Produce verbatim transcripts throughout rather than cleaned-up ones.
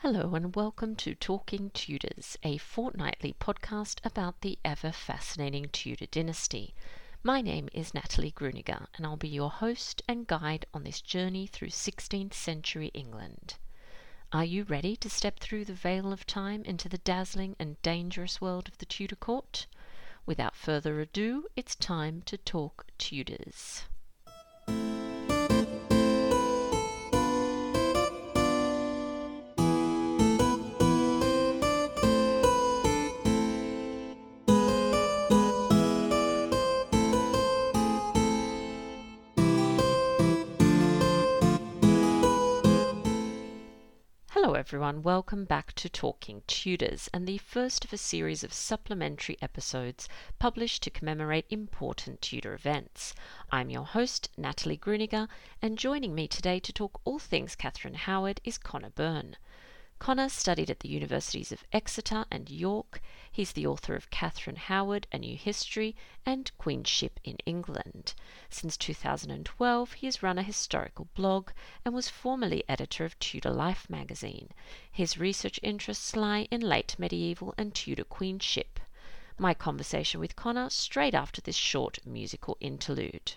Hello and welcome to Talking Tudors, a fortnightly podcast about the ever-fascinating Tudor dynasty. My name is Natalie Gruniger and I'll be your host and guide on this journey through sixteenth century England. Are you ready to step through the veil of time into the dazzling and dangerous world of the Tudor court? Without further ado, it's time to talk Tudors. Hello everyone, welcome back to Talking Tudors and the first of a series of supplementary episodes published to commemorate important Tudor events. I'm your host, Natalie Gruniger, and joining me today to talk all things Catherine Howard is Connor Byrne. Connor studied at the Universities of Exeter and York. He's the author of Catherine Howard, A New History, and Queenship in England. Since two thousand twelve, he has run a historical blog and was formerly editor of Tudor Life magazine. His research interests lie in late medieval and Tudor queenship. My conversation with Connor straight after this short musical interlude.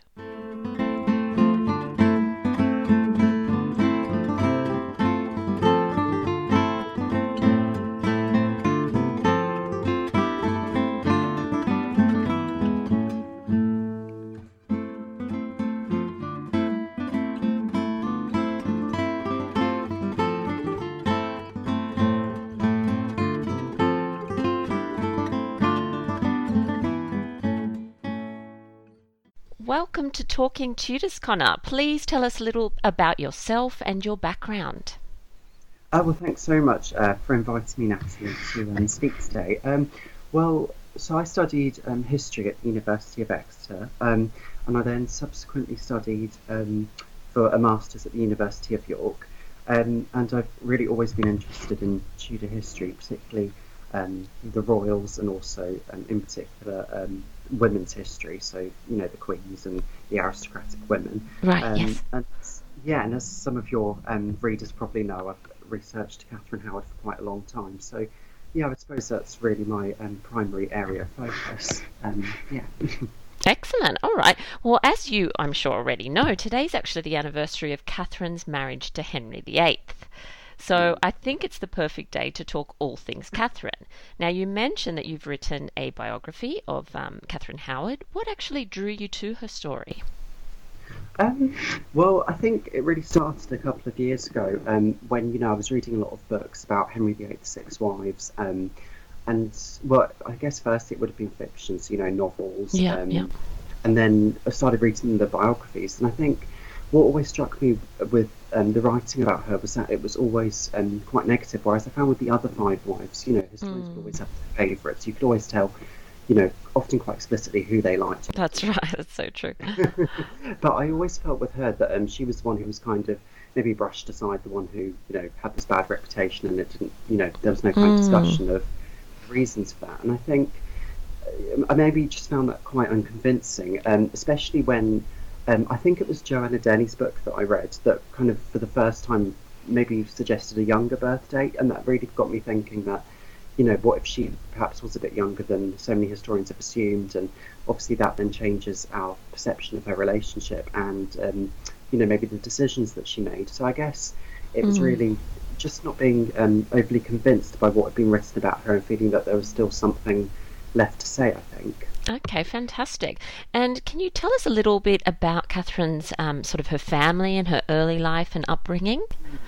Welcome to Talking Tudors, Connor. Please tell us a little about yourself and your background. Oh, well, thanks so much uh, for inviting me, Natalie, to um, speak today. Um, well, so I studied um, history at the University of Exeter, um, and I then subsequently studied um, for a master's at the University of York. Um, and I've really always been interested in Tudor history, particularly um, the royals and also, um, in particular, um, women's history, so you know the queens and the aristocratic women. Right. Um, yes. And yeah, and as some of your um, readers probably know, I've researched Catherine Howard for quite a long time. So yeah, I would suppose that's really my um, primary area of focus. Um, yeah. Excellent. All right. Well, as you, I'm sure, already know, today's actually the anniversary of Catherine's marriage to Henry the Eighth. So I think it's the perfect day to talk all things Catherine. Now, you mentioned that you've written a biography of um, Catherine Howard. What actually drew you to her story? Um, well, I think it really started a couple of years ago um, when, you know, I was reading a lot of books about Henry the Eighth's six wives. Um, and, well, I guess first it would have been fiction, so, you know, novels. Yeah, um, yeah. And then I started reading the biographies. And I think what always struck me with um, the writing about her was that it was always um, quite negative, whereas I found with the other five wives, you know, historians would Mm. always have their favourites. You could always tell, you know, often quite explicitly who they liked. That's right. That's so true. But I always felt with her that um, she was the one who was kind of maybe brushed aside, the one who, you know, had this bad reputation, and it didn't, you know, there was no kind of Mm. discussion of reasons for that. And I think uh, I maybe just found that quite unconvincing, um, especially when um, I think it was Joanna Denny's book that I read that kind of for the first time maybe suggested a younger birth date, and that really got me thinking that, you know, what if she perhaps was a bit younger than so many historians have assumed, and obviously that then changes our perception of her relationship and, um, you know, maybe the decisions that she made. So I guess it was Mm. really just not being um, overly convinced by what had been written about her and feeling that there was still something left to say, I think. Okay, fantastic. And can you tell us a little bit about Catherine's um, sort of her family and her early life and upbringing?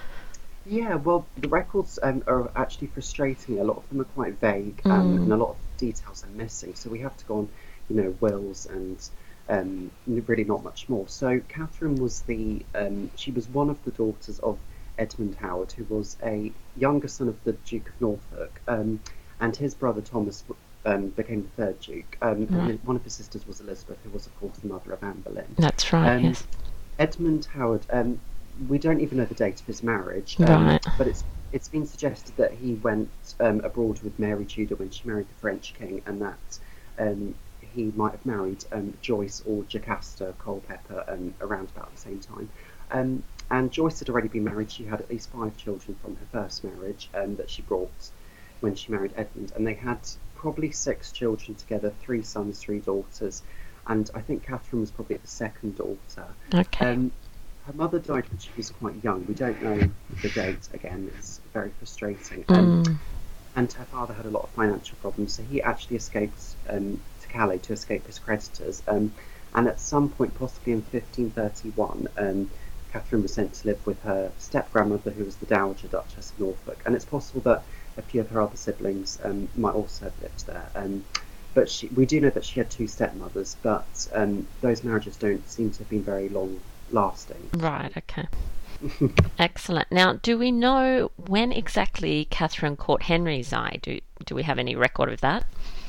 Yeah, well, the records um, are actually frustrating. A lot of them are quite vague, um, Mm. and a lot of details are missing. So we have to go on, you know, wills and um, really not much more. So Catherine was the um, she was one of the daughters of Edmund Howard, who was a younger son of the Duke of Norfolk, um, and his brother Thomas um, became the third Duke. Um, Right. and one of his sisters was Elizabeth, who was, of course, the mother of Anne Boleyn. That's right, Um, yes. Edmund Howard, um, we don't even know the date of his marriage, um, Right. but it's it's been suggested that he went um, abroad with Mary Tudor when she married the French king, and that um, he might have married um, Joyce or Jocasta Culpeper um, around about the same time. Um, and Joyce had already been married. She had at least five children from her first marriage um, that she brought when she married Edmund, and they had probably six children together, three sons, three daughters, and I think Catherine was probably the second daughter. Okay. Um, her mother died when she was quite young. We don't know the date, again, it's very frustrating. Um, Mm. and her father had a lot of financial problems, so he actually escaped um, to Calais to escape his creditors. Um, and at some point, possibly in fifteen thirty-one, um, Catherine was sent to live with her step-grandmother, who was the Dowager Duchess of Norfolk. And it's possible that a few of her other siblings um, might also have lived there. Um, but she, we do know that she had two stepmothers, but um, those marriages don't seem to have been very long-lasting. Right, okay. Excellent. Now, do we know when exactly Catherine caught Henry's eye? Do do we have any record of that?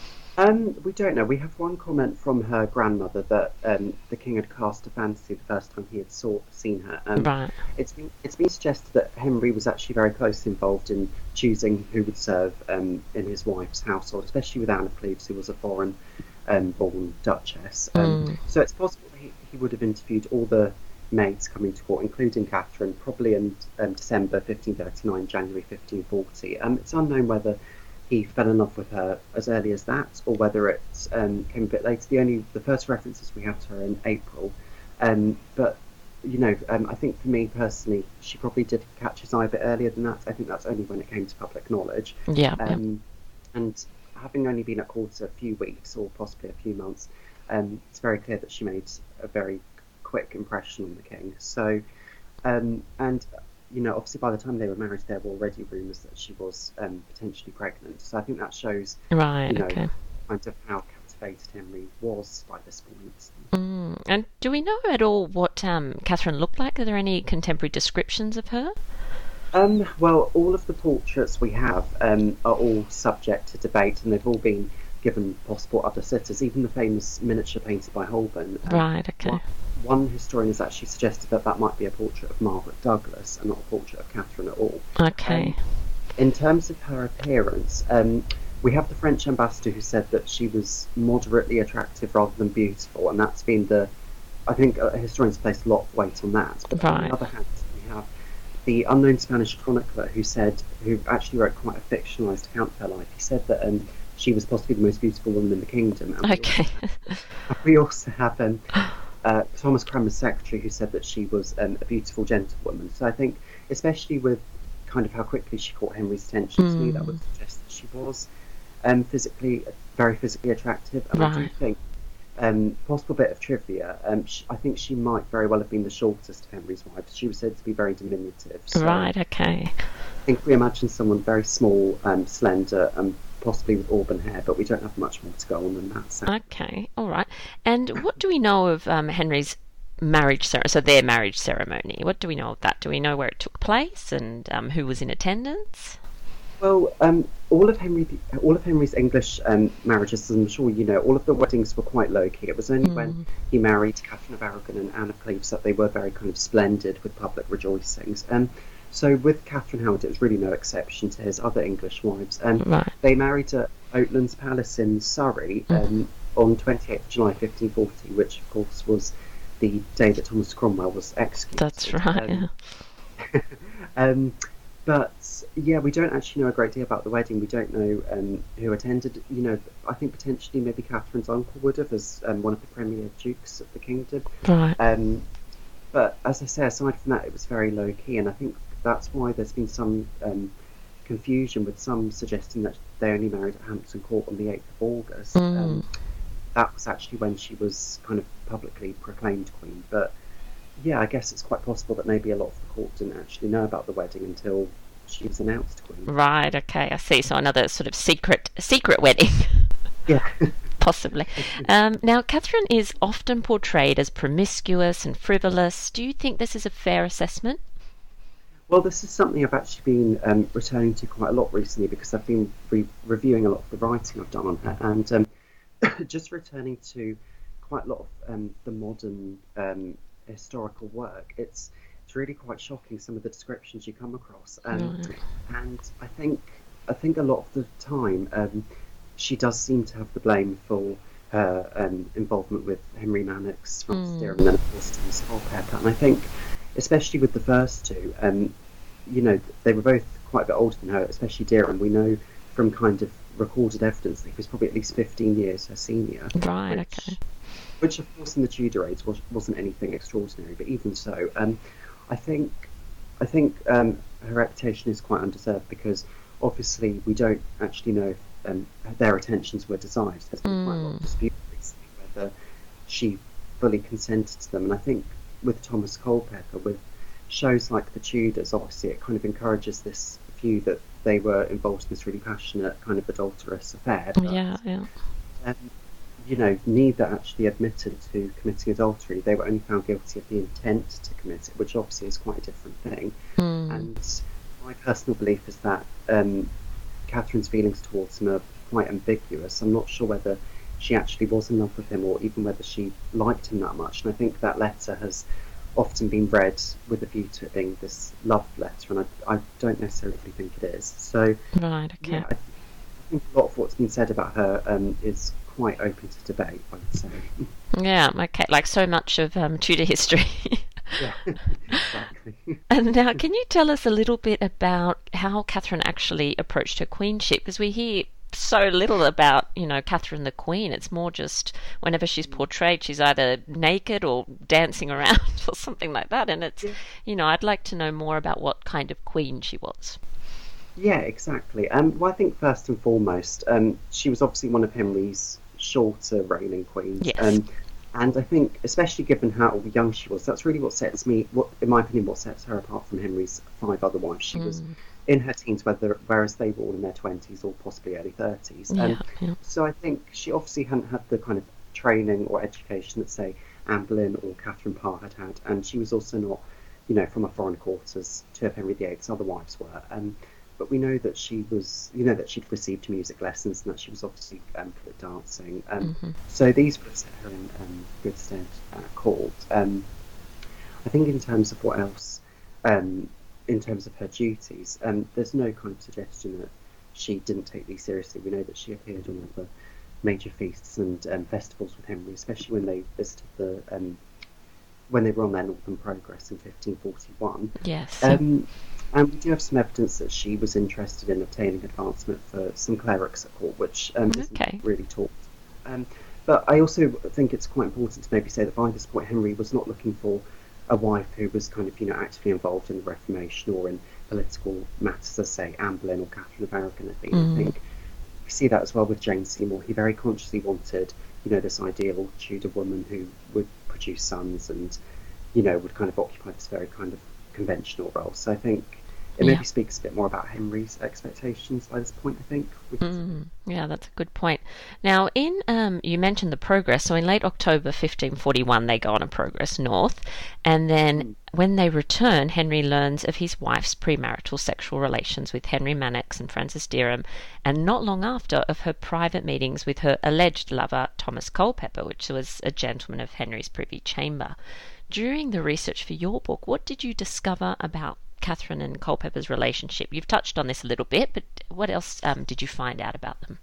Um, we don't know. We have one comment from her grandmother that um, the king had cast a fancy the first time he had saw, seen her. Um, Right. it's been it's been suggested that Henry was actually very closely involved in choosing who would serve um, in his wife's household, especially with Anne of Cleves, who was a foreign um, born duchess. Um, Mm. So it's possible he, he would have interviewed all the maids coming to court, including Catherine, probably in um, December fifteen thirty-nine, January fifteen forty. Um, it's unknown whether he fell in love with her as early as that, or whether it um, came a bit later. The only the first references we have to her in April, um, but you know, um, I think for me personally, she probably did catch his eye a bit earlier than that. I think that's only when it came to public knowledge. Yeah. yeah. Um, and having only been at court a few weeks or possibly a few months, um, it's very clear that she made a very quick impression on the king. So, um, and you know, obviously by the time they were married, there were already rumours that she was um, potentially pregnant. So I think that shows, Right, you know, okay. kind of how captivated Henry was by this point. Mm. And do we know at all what um, Catherine looked like? Are there any contemporary descriptions of her? Um, well, all of the portraits we have um, are all subject to debate, and they've all been given possible other sitters. Even the famous miniature painted by Holbein. Um, Right, okay. One, one historian has actually suggested that that might be a portrait of Margaret Douglas and not a portrait of Catherine at all. Okay. Um, in terms of her appearance, um, we have the French ambassador who said that she was moderately attractive rather than beautiful, and that's been the. I think uh, historians placed a lot of weight on that. But on Right. the other hand, we have the unknown Spanish chronicler who said, who actually wrote quite a fictionalised account of her life. He said that um, she was possibly the most beautiful woman in the kingdom. And we Okay. also, we also have um, uh, Thomas Cranmer's secretary who said that she was um, a beautiful gentlewoman. So I think, especially with kind of how quickly she caught Henry's attention, to me that Mm. would suggest that she was um, physically, very physically attractive. And I do Right. think, um, possible bit of trivia, um, sh I think she might very well have been the shortest of Henry's wives. She was said to be very diminutive. So Right, okay. I think we imagine someone very small, um, slender, and possibly with auburn hair, but we don't have much more to go on than that. So. Okay, all right. And what do we know of um, Henry's marriage ceremony? So their marriage ceremony. What do we know of that? Do we know where it took place and um, who was in attendance? Well, um, all of Henry, all of Henry's English um, marriages, as I'm sure you know, all of the weddings were quite low key. It was only when Mm. he married Catherine of Aragon and Anne of Cleves that they were very kind of splendid with public rejoicings. Um, so with Catherine Howard, it was really no exception to his other English wives. Um, Right. they married at Oatlands Palace in Surrey um, on twenty-eighth of July fifteen forty, which of course was the day that Thomas Cromwell was executed. That's right. Um, Yeah. um, but yeah, we don't actually know a great deal about the wedding. We don't know um, who attended. You know, I think potentially maybe Catherine's uncle would have, as um, one of the premier dukes of the kingdom. Right. Um, but as I say, aside from that, it was very low key, and I think that's why there's been some um, confusion with some suggesting that they only married at Hampton Court on the eighth of August. Mm. Um, that was actually when she was kind of publicly proclaimed queen. But yeah, I guess it's quite possible that maybe a lot of the court didn't actually know about the wedding until she was announced queen. Right, okay, I see. So another sort of secret secret wedding. Yeah. Possibly. Um, now, Catherine is often portrayed as promiscuous and frivolous. Do you think this is a fair assessment? Well, this is something I've actually been um, returning to quite a lot recently because I've been re reviewing a lot of the writing I've done on her, and um, just returning to quite a lot of um, the modern um, historical work. It's it's really quite shocking, some of the descriptions you come across, um, Right. and I think I think a lot of the time um, she does seem to have the blame for her um, involvement with Henry Manox, Francis Mm. Derham, and then of course Thomas Culpeper. And I think especially with the first two, um, you know, they were both quite a bit older than her, especially Derham. We know from kind of recorded evidence that he was probably at least fifteen years her senior. Right, which, okay. Which, of course, in the Tudor age was, wasn't anything extraordinary, but even so, um, I think I think um, her reputation is quite undeserved because obviously we don't actually know if um, their intentions were desired. There's been mm. quite a lot of dispute recently whether she fully consented to them, and I think with Thomas Culpeper, with shows like The Tudors, obviously it kind of encourages this view that they were involved in this really passionate kind of adulterous affair. But, yeah, yeah. Um, you know, neither actually admitted to committing adultery. They were only found guilty of the intent to commit it, which obviously is quite a different thing. Mm. And my personal belief is that um, Catherine's feelings towards him are quite ambiguous. I'm not sure whether she actually was in love with him or even whether she liked him that much. And I think that letter has often been read with a view to it being this love letter, and I, I don't necessarily think it is. So, right, okay. Yeah, I, th- I think a lot of what's been said about her um, is quite open to debate, I would say. Yeah, okay, like so much of um, Tudor history. Yeah, exactly. And now, can you tell us a little bit about how Catherine actually approached her queenship? Because we hear so little about, you know, Catherine the Queen. It's more just whenever she's portrayed, she's either naked or dancing around or something like that. And it's, yeah. you know, I'd like to know more about what kind of queen she was. Yeah, exactly. Um, well, I think first and foremost, um, she was obviously one of Henry's shorter reigning queens. Yes. Um, and I think, especially given how young she was, that's really what sets me, what in my opinion, what sets her apart from Henry's five other wives. She mm. was in her teens, whether whereas they were all in their twenties or possibly early thirties. Yeah, um, yeah. So I think she obviously hadn't had the kind of training or education that, say, Anne Boleyn or Catherine Parr had had. And she was also not, you know, from a foreign court as two of Henry the Eighth's other wives were. Um, But we know that she was, you know, that she'd received music lessons and that she was obviously um, good at dancing. Um, mm-hmm. So these would have set her in um, good stead at court. Um, I think in terms of what else, um, in terms of her duties, um, there's no kind of suggestion that she didn't take these seriously. We know that she appeared on all the major feasts and um, festivals with Henry, especially when they visited the, um, when they were on their Northern Progress in fifteen forty-one. Yes. Um, And we do have some evidence that she was interested in obtaining advancement for some clerics at court, which um, isn't okay. really taught. Um, but I also think it's quite important to maybe say that by this point Henry was not looking for a wife who was kind of, you know, actively involved in the Reformation or in political matters, as say Anne Boleyn or Catherine of Aragon had been. Mm. I think we see that as well with Jane Seymour. He very consciously wanted, you know, this ideal Tudor woman who would produce sons and, you know, would kind of occupy this very kind of conventional role. So I think it maybe yeah. speaks a bit more about Henry's expectations by this point, I think. Mm, yeah, that's a good point. Now, in um, you mentioned the Progress, so in late October fifteen forty-one, they go on a Progress north, and then mm. when they return, Henry learns of his wife's premarital sexual relations with Henry Manox and Frances Derham, and not long after of her private meetings with her alleged lover, Thomas Culpeper, which was a gentleman of Henry's privy chamber. During the research for your book, what did you discover about Catherine and Culpeper's relationship? You've touched on this a little bit, but what else um, did you find out about them?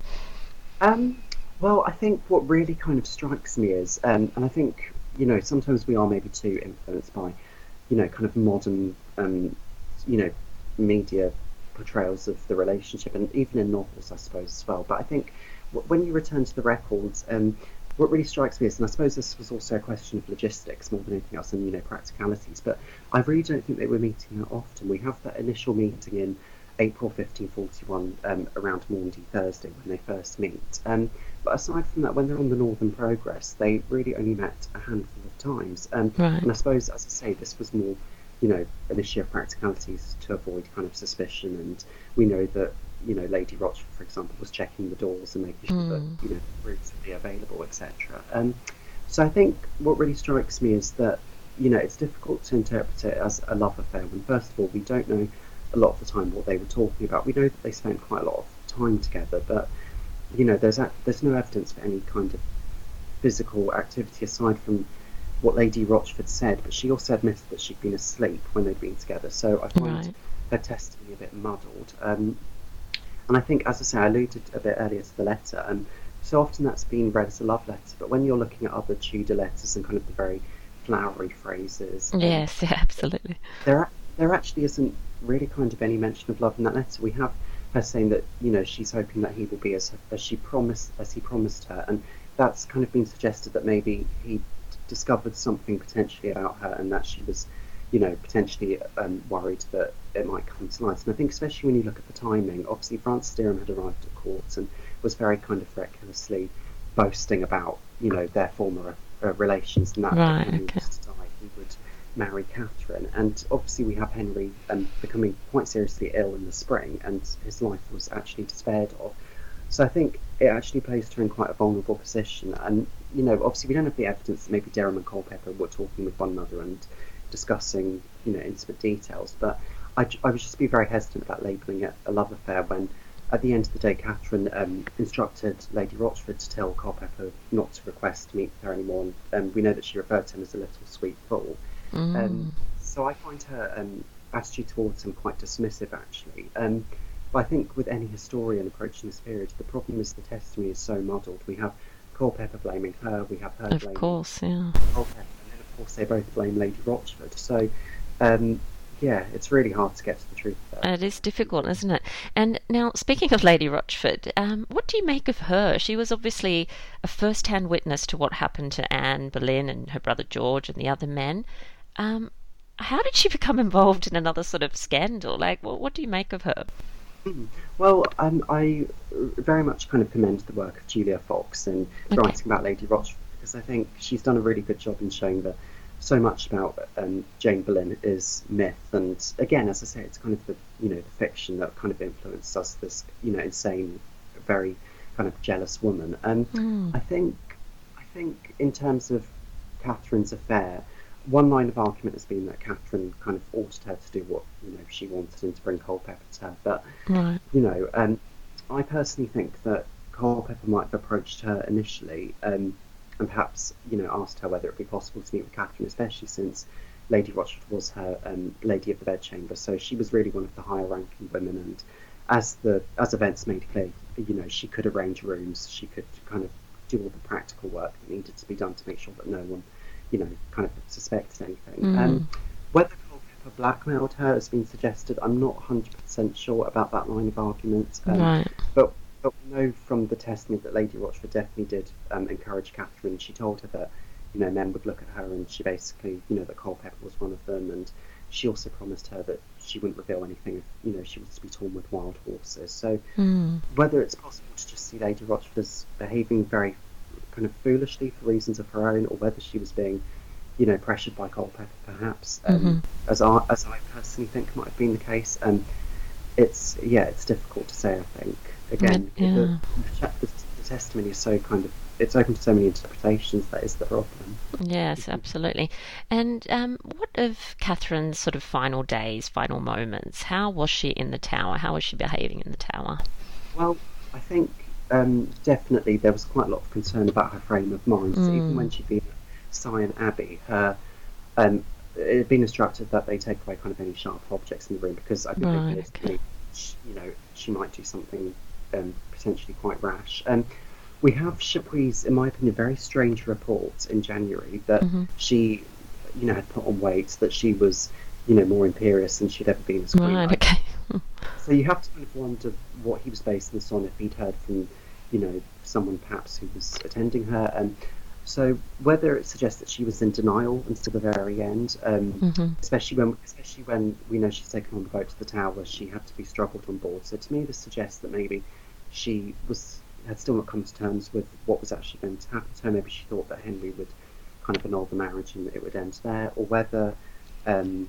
Um, well, I think what really kind of strikes me is, um, and I think, you know, sometimes we are maybe too influenced by, you know, kind of modern, um, you know, media portrayals of the relationship, and even in novels, I suppose, as well. But I think w- when you return to the records, um, what really strikes me is, and I suppose this was also a question of logistics more than anything else, and, you know, practicalities, but I really don't think they were meeting that often. We have that initial meeting in April fifteen forty-one, um, around Maundy Thursday, when they first meet. Um, but aside from that, when they're on the Northern Progress, they really only met a handful of times. Um, right. And I suppose, as I say, this was more, you know, an issue of practicalities to avoid kind of suspicion. And we know that, you know, Lady Rochford, for example, was checking the doors and making sure mm. that, you know, rooms would be available, et cetera. Um, so I think what really strikes me is that, you know, it's difficult to interpret it as a love affair when, first of all, we don't know a lot of the time what they were talking about. We know that they spent quite a lot of time together, but, you know, there's a, there's no evidence for any kind of physical activity aside from what Lady Rochford said, but she also admitted that she'd been asleep when they'd been together. So I find right. her testimony a bit muddled. Um, and I think, as I say, I alluded a bit earlier to the letter, and so often that's been read as a love letter, but when you're looking at other Tudor letters and kind of the very flowery phrases. Um, Yes, yeah, absolutely. there, there actually isn't really kind of any mention of love in that letter. We have her saying that you know she's hoping that he will be as as she promised as he promised her, and that's kind of been suggested that maybe he discovered something potentially about her, and that she was, you know, potentially um, worried that it might come to light. And I think especially when you look at the timing, obviously Francis Derham had arrived at court and was very kind of recklessly boasting about you know their former uh, relations, and that if Right, Henry okay. was to die, he would marry Catherine. And obviously we have Henry um, becoming quite seriously ill in the spring, and his life was actually despaired of. So I think it actually placed her in quite a vulnerable position. And, you know, obviously we don't have the evidence that maybe Derham and Culpeper were talking with one another and discussing, you know, intimate details. But I, I would just be very hesitant about labelling it a love affair when, at the end of the day, Catherine um, instructed Lady Rochford to tell Culpeper not to request to meet with her anymore. And um, we know that she referred to him as a little sweet fool. Um, Mm, so I find her um, attitude towards him quite dismissive, actually. Um, but I think with any historian approaching this period, the problem is the testimony is so muddled. We have Culpeper blaming her, we have her of blaming course, yeah. Culpeper, and then of course they both blame Lady Rochford. So um, yeah, it's really hard to get to the truth there. It is difficult, isn't it? And now, speaking of Lady Rochford, um, what do you make of her? She was obviously a first-hand witness to what happened to Anne Boleyn and her brother George and the other men. Um, how did she become involved in another sort of scandal? Like, what, what do you make of her? Mm. Well, um, I very much kind of commend the work of Julia Fox in Okay. writing about Lady Rochford, because I think she's done a really good job in showing that so much about um, Jane Boleyn is myth, and again, as I say, it's kind of the you know the fiction that kind of influenced us. This you know insane, very kind of jealous woman. And Mm, I think I think in terms of Catherine's affair, one line of argument has been that Catherine kind of ordered her to do what you know she wanted and to bring Culpeper to her, but right. you know, um, I personally think that Culpeper might have approached her initially, um, and perhaps, you know, asked her whether it would be possible to meet with Catherine, especially since Lady Rochford was her um, Lady of the Bedchamber, so she was really one of the higher ranking women, and as the as events made clear, you know, she could arrange rooms, she could kind of do all the practical work that needed to be done to make sure that no one, you know, kind of suspected anything. Um, Mm, whether Culpeper blackmailed her has been suggested. I'm not one hundred percent sure about that line of argument, um, right. but but we know from the testimony that Lady Rochford definitely did um, encourage Catherine. She told her that you know men would look at her, and she basically you know that Culpeper was one of them, and she also promised her that she wouldn't reveal anything if you know she was to be torn with wild horses. So Mm, whether it's possible to just see Lady Rochford as behaving very kind of foolishly for reasons of her own, or whether she was being you know, pressured by Culpeper, perhaps, um, mm-hmm. as I as I personally think might have been the case. Um, it's yeah, it's difficult to say. I think Right, again, it, the, yeah. the the testimony is so kind of it's open to so many interpretations. That is the problem. Yes, absolutely. And um, what of Catherine's sort of final days, final moments? How was she in the tower? How was she behaving in the tower? Well, I think um, definitely there was quite a lot of concern about her frame of mind. So even Mm, when she'd been at Sion Abbey, her um, it had been instructed that they take away kind of any sharp objects in the room because I think they right, feared, okay. you know, she might do something um, potentially quite rash. Um, we have Chapuis's, in my opinion, very strange report in January that Hmm. she, you know, had put on weight, that she was, you know, more imperious than she'd ever been as queen. Right, I, okay. so you have to kind of wonder what he was basing this on, if he'd heard from, you know, someone perhaps who was attending her. Um, so whether it suggests that she was in denial until the very end, um, Hmm. especially when especially when we know she's taken on the boat to the tower, she had to be struggled on board. So to me, this suggests that maybe she was had still not come to terms with what was actually going to happen to her. Maybe she thought that Henry would kind of annul the marriage and it would end there, or whether um,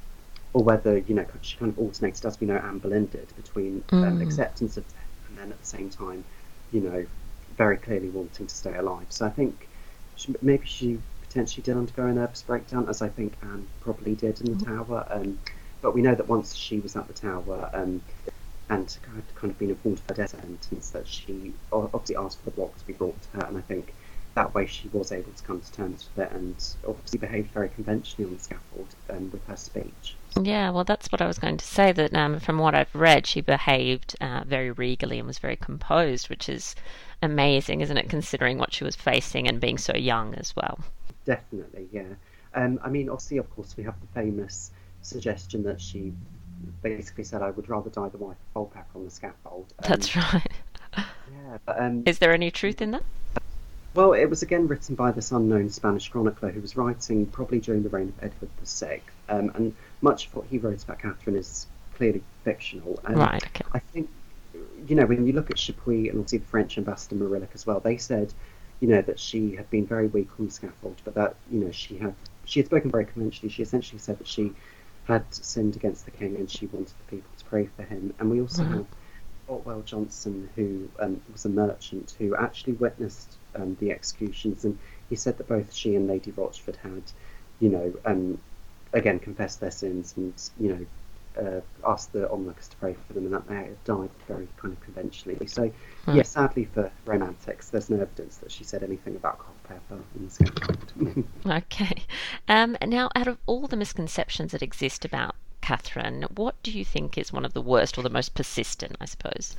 or whether you know she kind of alternated, as we know Anne Boleyn did, between um, Mm. acceptance of death and then at the same time, you know, very clearly wanting to stay alive. So I think she, maybe she potentially did undergo a nervous breakdown, as I think Anne probably did in the Tower. Um, but we know that once she was at the Tower um, and kind of, kind of been informed of her death sentence, that she obviously asked for the block to be brought to her, and I think that way she was able to come to terms with it and obviously behaved very conventionally on the scaffold um, with her speech. Yeah, well, that's what I was going to say. That um, from what I've read, she behaved uh, very regally and was very composed, which is amazing, isn't it? Considering what she was facing and being so young as well. Definitely, yeah. Um, I mean, obviously, of course, we have the famous suggestion that she basically said, "I would rather die the wife of Culpeper on the scaffold." Um, That's right. yeah, but um, Is there any truth in that? well, it was again written by this unknown Spanish chronicler who was writing probably during the reign of Edward the Sixth, um, and much of what he wrote about Catherine is clearly fictional. Um, Right, okay. I think, you know, when you look at Chapuis and obviously the French ambassador Marillic as well, they said, you know, that she had been very weak on the scaffold, but that, you know, she had she had spoken very conventionally. She essentially said that she had sinned against the king and she wanted the people to pray for him. And we also Right. have Otwell Johnson, who um, was a merchant who actually witnessed um, the executions, and he said that both she and Lady Rochford had, you know, um, again confessed their sins and, you know, uh, asked the onlookers to pray for them, and that they had died very kind of conventionally. So, Right. yeah, sadly for romantics, there's no evidence that she said anything about Culpeper in the scaffold. Okay. Um, now, out of all the misconceptions that exist about Catherine, what do you think is one of the worst or the most persistent, I suppose?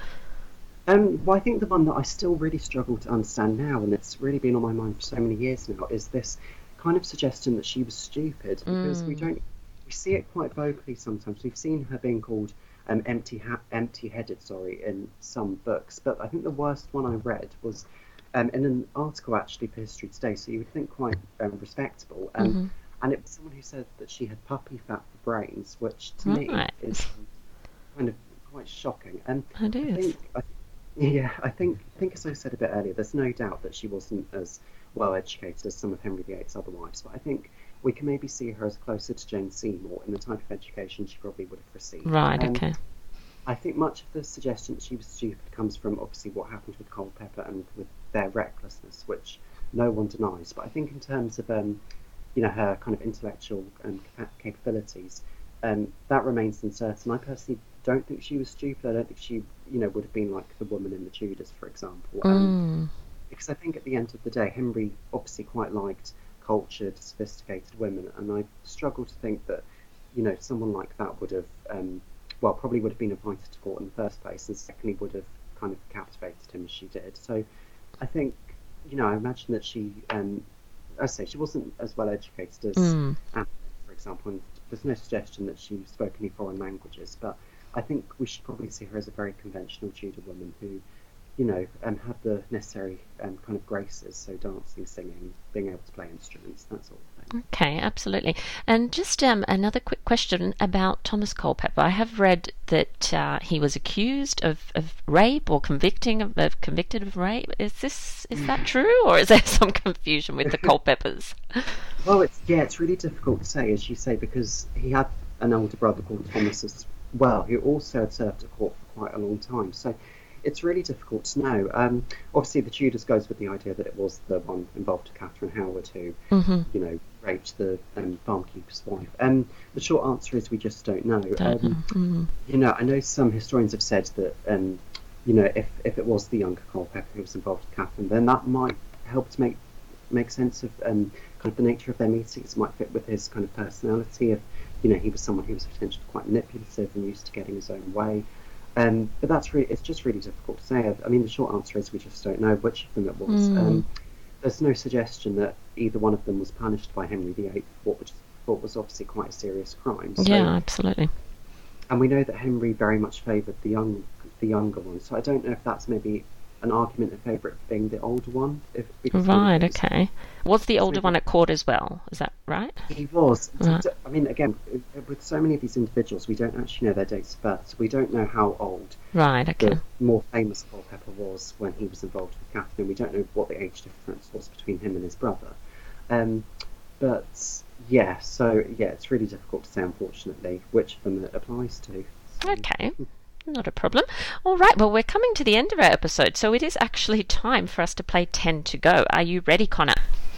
Um, well, I think the one that I still really struggle to understand now, and it's really been on my mind for so many years now, is this kind of suggestion that she was stupid, because we Mm. don't we see it quite vocally sometimes. We've seen her being called um, empty ha- empty-headed, sorry, in some books, but I think the worst one I read was um, in an article actually for History Today, so you would think quite um, respectable, um, hmm and it was someone who said that she had puppy fat for brains, which to me Right. is kind of quite shocking. And It I is. think, I, yeah, I think, I think as I said a bit earlier, there's no doubt that she wasn't as well educated as some of Henry the Eighth's other wives, but I think we can maybe see her as closer to Jane Seymour in the type of education she probably would have received. Right, Um, okay. I think much of the suggestion that she was stupid comes from obviously what happened with Culpeper and with their recklessness, which no one denies. But I think in terms of um, you know, her kind of intellectual um, capa- capabilities, um, that remains uncertain. I personally don't think she was stupid. I don't think she, you know, would have been like the woman in the Tudors, for example. Um, Mm. because I think at the end of the day, Henry obviously quite liked cultured, sophisticated women, and I struggle to think that, you know, someone like that would have, um, well, probably would have been invited to court in the first place, and secondly would have kind of captivated him as she did. So I think, you know, I imagine that she, um, I say, she wasn't as well educated as Mm. Anne, for example, and there's no suggestion that she spoke any foreign languages, but I think we should probably see her as a very conventional Tudor woman who, you know, um, had the necessary um, kind of graces, so dancing, singing, being able to play instruments, that sort of thing. Okay, absolutely. And just um, another quick question about Thomas Culpeper. I have read that uh, he was accused of, of rape or convicting of, of convicted of rape. Is this is that true, or is there some confusion with the Culpepers? Well, it's yeah, it's really difficult to say, as you say, because he had an older brother called Thomas as well, who also had served at court for quite a long time. So it's really difficult to know. Um, obviously, the Tudors goes with the idea that it was the one involved with Catherine Howard who, Mm-hmm. you know, raped the um, farmkeeper's wife. Um, the short answer is we just don't know. Don't know. Um, Mm. you know, I know some historians have said that, um, you know, if, if it was the younger Culpeper who was involved with Catherine, then that might help to make make sense of um, kind of the nature of their meetings. It might fit with his kind of personality. If you know he was someone who was potentially quite manipulative and used to getting his own way. Um, but that's really, it's just really difficult to say. I mean, the short answer is we just don't know which of them it was. Mm. Um, there's no suggestion that either one of them was punished by Henry the Eighth for what, what was obviously quite a serious crime. So, Yeah, absolutely. and we know that Henry very much favoured the young, the younger one. So I don't know if that's maybe an argument in favour of being the older one. If, because Right, he was, okay. Was the older so one at court as well? Is that right? he was. Right. I mean, again, with so many of these individuals, we don't actually know their dates of birth. So we don't know how old Right, okay. the more famous Culpeper was when he was involved with Catherine. We don't know what the age difference was between him and his brother. Um, but yeah, so yeah, it's really difficult to say, unfortunately, which of them it applies to. So, Okay, not a problem. All right, well, we're coming to the end of our episode, so it is actually time for us to play ten to go. Are you ready, Connor?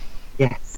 yes.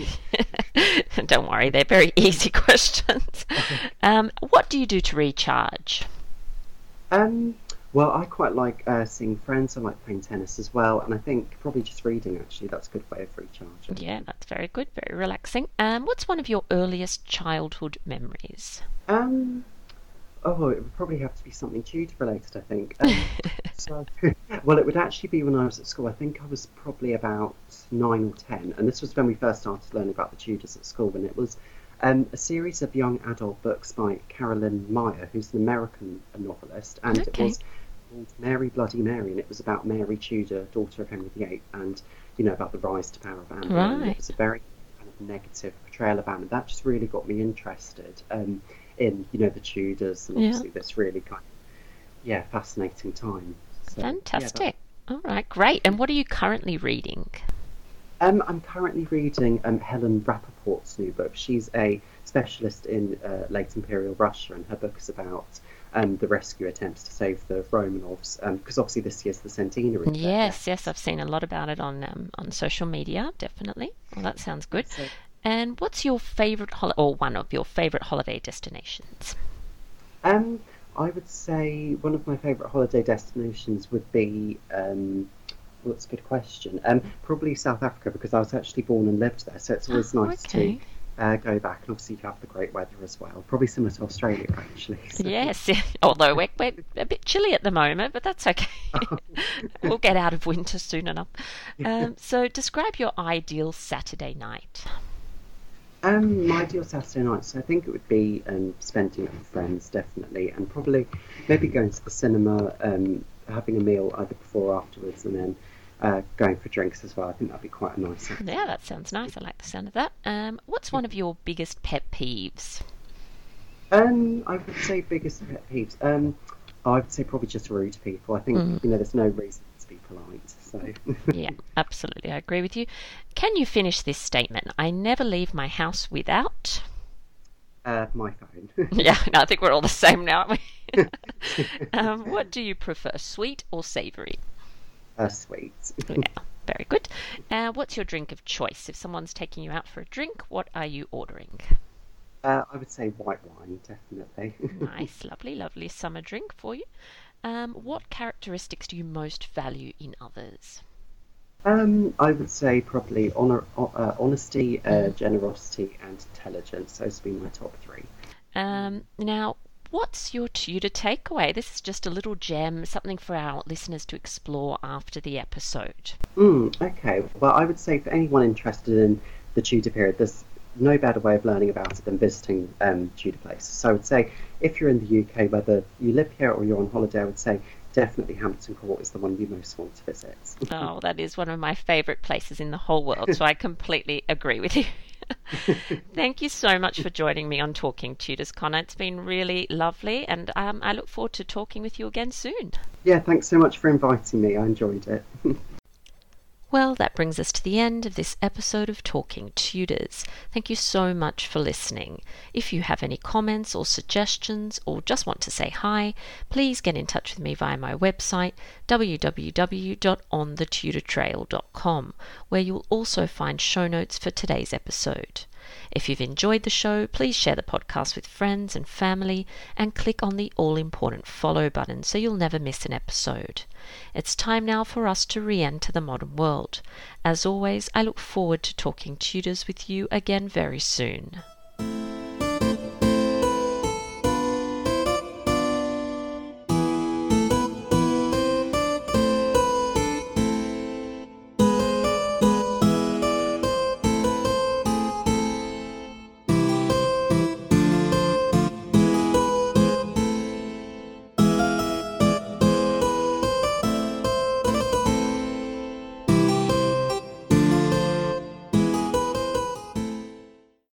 Don't worry, they're very easy questions. Um, what do you do to recharge? um, well, I quite like uh, seeing friends. I like playing tennis as well, and I think probably just reading, actually, that's a good way of recharging. Yeah, that's very good, very relaxing. Um, what's one of your earliest childhood memories? Um, oh, it would probably have to be something Tudor related, I think. Um, So, well, it would actually be when I was at school. I think I was probably about nine or ten, and this was when we first started learning about the Tudors at school. And it was um, a series of young adult books by Carolyn Meyer, who's an American novelist, and it Okay. was called Mary Bloody Mary, and it was about Mary Tudor, daughter of Henry the Eighth, and you know about the rise to power of Anne Boleyn. And it Right. was a very kind of negative portrayal of Anne, and that just really got me interested um, in you know the Tudors, and Yeah. obviously this really kind of yeah fascinating time. So yeah, that Fantastic. All right, great. And what are you currently reading? Um, I'm currently reading um, Helen Rappaport's new book. She's a specialist in uh, late Imperial Russia, and her book is about um, the rescue attempts to save the Romanovs, because obviously this year's the centenary of their Yes, yes, I've deaths. seen a lot about it on um, on social media, definitely. Well, that sounds good. So, And what's your favorite holiday, or one of your favorite holiday destinations? um, I would say one of my favourite holiday destinations would be, um, well, that's a good question, um, probably South Africa, because I was actually born and lived there, so it's always Oh, nice to okay. uh, go back, and obviously you have the great weather as well, probably similar to Australia actually. So. Yes, although we're, we're a bit chilly at the moment, but that's okay. We'll get out of winter soon enough. Um, so, describe your ideal Saturday night. Um, my ideal Saturday night, so I think it would be um, spending it with friends, definitely, and probably maybe going to the cinema, um, having a meal either before or afterwards, and then uh, going for drinks as well. I think that'd be quite a nice Yeah, Saturday. that sounds nice. I like the sound of that. Um, what's one of your biggest pet peeves? Um, I would say biggest pet peeves. Um, I would say probably just rude people. I think Mm, you know there's no reason to be polite. So yeah, absolutely. I agree with you. Can you finish this statement? I never leave my house without. uh, my phone, Yeah, no, I think we're all the same now, aren't we? um, what do you prefer, sweet or savoury? uh, sweet. Yeah, very good. Uh, what's your drink of choice? If someone's taking you out for a drink, what are you ordering? Uh, I would say white wine, definitely. Nice, lovely, lovely summer drink for you. Um, what characteristics do you most value in others? Um, I would say probably honor, uh, honesty, uh, Mm. generosity, and intelligence. Those would be my top three. Um, now, what's your Tudor takeaway? This is just a little gem, something for our listeners to explore after the episode. Mm, okay, well, I would say for anyone interested in the Tudor period, there's no better way of learning about it than visiting um, Tudor places. So I would say if you're in the U K, whether you live here or you're on holiday, I would say definitely Hampton Court is the one you most want to visit. Oh, that is one of my favourite places in the whole world, so I completely agree with you. Thank you so much for joining me on Talking Tudors, Connor. It's been really lovely, and um, I look forward to talking with you again soon. Yeah, thanks so much for inviting me. I enjoyed it. Well, that brings us to the end of this episode of Talking Tudors. Thank you so much for listening. If you have any comments or suggestions or just want to say hi, please get in touch with me via my website w w w dot on the tudor trail dot com, where you'll also find show notes for today's episode. If you've enjoyed the show, please share the podcast with friends and family and click on the all-important follow button so you'll never miss an episode. It's time now for us to re-enter the modern world. As always, I look forward to talking Tudors with you again very soon.